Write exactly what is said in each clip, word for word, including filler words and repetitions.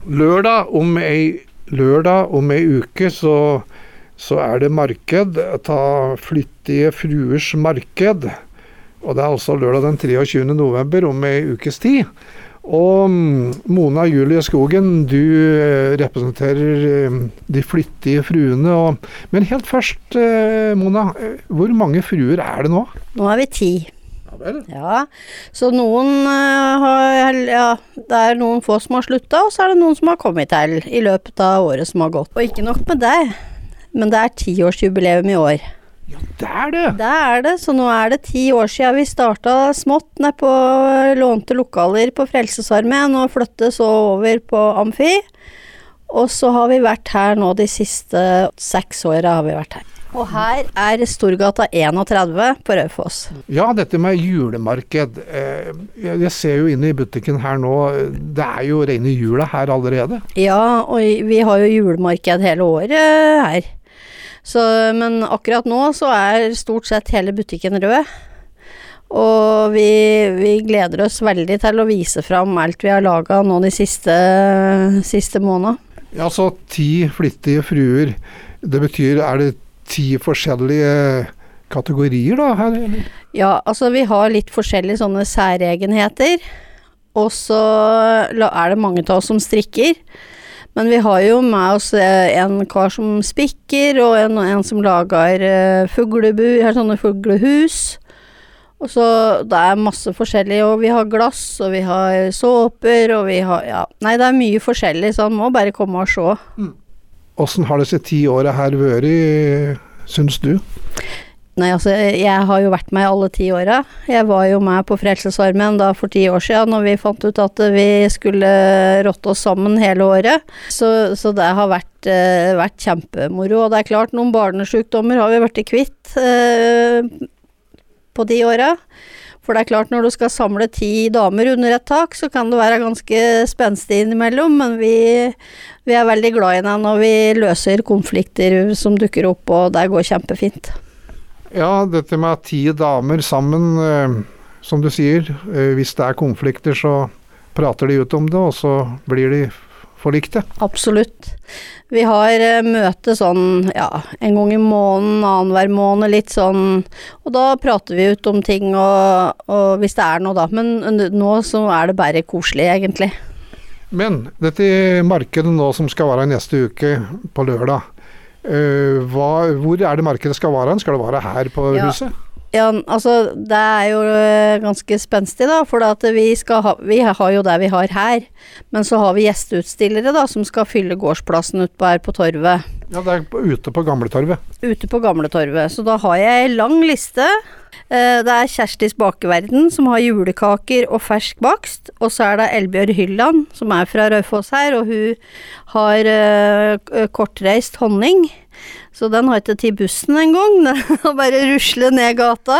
Lørdag om ei, lørdag om ei uke så, så er det marked, ta Flittige fruers marked. Og det er altså lørdag den treogtyvende november om ei ukes tid. Og Mona Julie Skogen, du representerer de flittige fruene. Og, men helt først, Mona, hvor mange fruer er det nå? Nå er vi ti. Ja vel? Ja, så noen har, ja, det er noen få som har sluttet, og så er det noen som har kommet til i løpet av året som har gått. Og ikke nok med det, men det er tiårsjubileum i år. Ja, det er det. Det er det, så nå er det ti år siden vi startet smått ned på lånte lokaler på Frelsesarmeen og flyttet så over på Amfi. Og så har vi vært her nå de siste seks årene har vi vært her. Og her er Storgata trettien på Raufoss. Ja, dette med julemarked. Jeg ser jo inne i butikken her nå, det er jo rene jula her allerede. Ja, og vi har jo julemarked hele året her. Så, men akkurat nå så er stort sett hele butikken rød, og vi, vi gleder oss veldig til å vise fram alt vi har laget nå de siste, siste månedene. Ja, så ti flittige fruer, det betyr, er det ti forskjellige kategorier da her? Eller? Ja, altså vi har litt forskjellige sånne særegenheter, og så er det mange av oss som strikker. Men vi har jo med oss en kar som spikker, og en, en som lager uh, fuglebu, her sånne fuglehus. Og så det er masse forskjellig, og vi har glass, og vi har såper, og vi har, ja, nei det er mye forskjellig, så han må bare komme og se. Mm. Hvordan har disse ti årene her vært, synes du? Nei, altså, jeg har jo vært med alle ti årene. Jeg var jo med på Frelsesarmeen da for ti år siden, når vi fant ut at vi skulle rotte oss sammen hele året. Så, så det har vært, uh, vært kjempemoro, og det er klart, noen barnesykdommer har vi vært kvitt uh, på de årene. For det er klart, når du skal samle ti damer under et tak, så kan det være ganske spenstig innimellom, men vi, vi er veldig glad i den, og vi løser konflikter som dukker opp, og det går kjempefint. Ja, dette med ti damer sammen, eh, som du sier, eh, hvis det er konflikter så prater de ut om det, og så blir de forlikte. Absolutt. Vi har eh, møte sånn, ja, en gang i måneden, annen hver måned, litt sånn, og da prater vi ut om ting, og, og hvis det er noe da, men nå så er det bare koselig egentlig. Men dette markedet nå som skal være neste uke på lørdag, Uh, hva, hvor er det markedet skal være? Skal det være her på ja. huset? Ja, altså det er jo ganske spenstig da, for at vi, skal ha, vi har jo det vi har her, men så har vi gjesteutstillere da, som skal fylle gårdsplassen ut på her på Torvet. Ja, det er ute på Gamletorvet. Ute på Gamletorvet, så da har jeg en lang liste. Det er Kjerstis bakeverden som har julekaker og fersk bakst, og så er det Elbjørg Hylland som er fra Raufoss her, og hun har uh, kortreist honning, så den har ikke til bussen en gang, den har bare ruslet ned gata.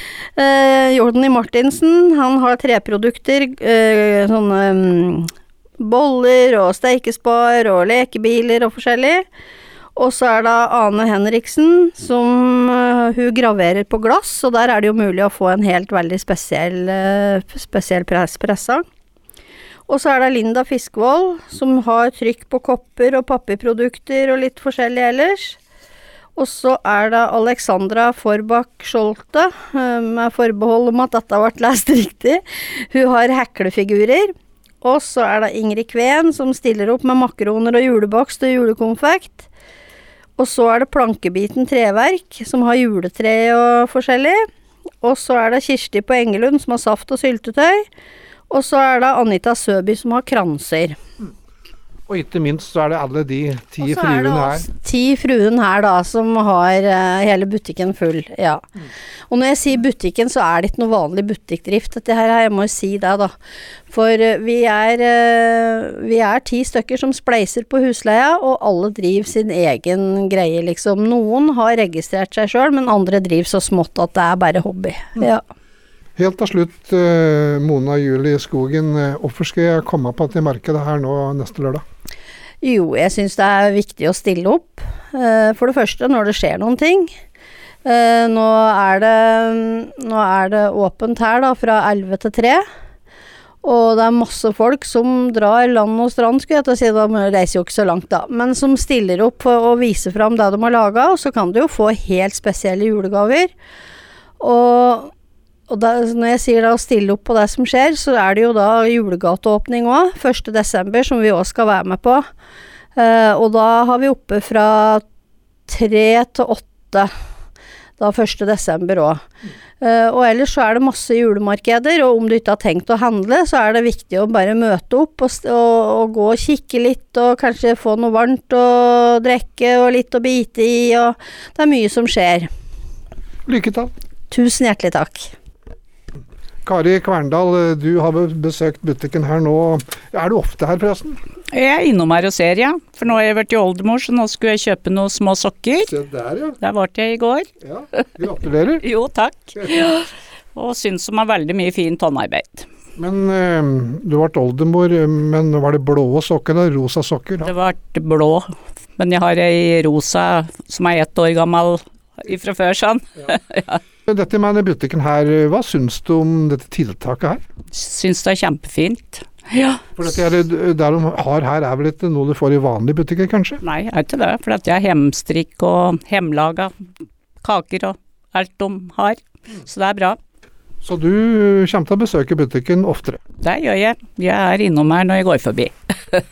Uh, Jordan Martinsen, han har treprodukter, uh, sånne um, boller og steikespar og lekebiler og forskjellig. Og så er det Ane Henriksen, som uh, hun graverer på glass, og der er det jo mulig å få en helt veldig spesiell, uh, spesiell press pressang. Og så er det Linda Fiskvold, som har trykk på kopper og papirprodukter og litt forskjellig ellers. Og så er det Alexandra Forbach Scholte, uh, med forbehold om at dette har vært lest riktig. Hun har heklefigurer. Og så er det Ingrid Kveen, som stiller opp med makaroner og julebakst og julekonfekt. Og så er det Plankebiten treverk, som har juletre og forskjellig. Og så er det Kirsti på Engelund, som har saft og syltetøy. Og så er det Anita Søby, som har kranser. Og ikke minst så er det alle de ti fruene her. Og så er det ti fruen her da, som har uh, hele butikken full, ja. Mm. Og når jeg sier butikken, så er det ikke noe vanlig butikkdrift, dette her, jeg må jo si det da. For uh, vi, er, uh, vi er ti stykker som spleiser på husleia, og alle driver sin egen greie, liksom. Noen har registrert seg selv, men andre driver så smått at det er bare hobby, mm. ja. Helt til slutt, uh, Mona Julie Skogen, uh, hvorfor skal jeg komme på til markedet her nå neste lørdag? Jo, jeg synes det er viktig å stille opp. Uh, for det første, når det skjer noen ting. Uh, nå, er det, nå er det åpent her da, fra elleve til tre. Og det er masse folk som drar land og strand, skulle jeg til å si, de reiser jo ikke så langt da, men som stiller opp for å vise frem det de har laget, og så kan du jo få helt spesielle julegaver. Og, og da, når jeg sier da å stille opp på det som skjer, så er det jo da julegateåpning også, første desember, som vi også skal være med på. Uh, og da har vi oppe fra tre til åtte, da første desember også. Uh, og ellers så er det masse julemarkeder, og om du ikke har tenkt å handle, så er det viktig å bare møte opp og, og, og gå og kikke litt, og kanskje få noe varmt å drikke, og litt å bite i, og det er mye som skjer. Lykke til. Tusen hjertelig takk. Kari Kverndal, du har besøkt butikken her nå. Er du ofte her forresten? Jeg er innom her og ser, ja. For nå har jeg vært i oldemor, så nå skulle jeg kjøpe noen små sokker. Se der, ja. Der var jeg i går. Ja, gratulerer. Jo, takk. Ja. Og synes de har veldig mye fint håndarbeid. Men øh, du ble oldemor, men var det blå sokker eller rosa sokker? Da? Det ble blå, men jeg har ei rosa som er ett år gammel ifra før sånn. Ja. Ja. Dette med denne butikken her, hva synes du om dette tiltaket her? Synes det er kjempefint. Ja. For dette er, det de har her er vel ikke noe du får i vanlige butikker, kanskje? Nei, er ikke det, for jeg har hjemstrikk og hjemmelaga kaker og alt de har, så det er bra. Så du kommer til å besøke butikken oftere? Det gjør jeg. Jeg er innom her når jeg går forbi.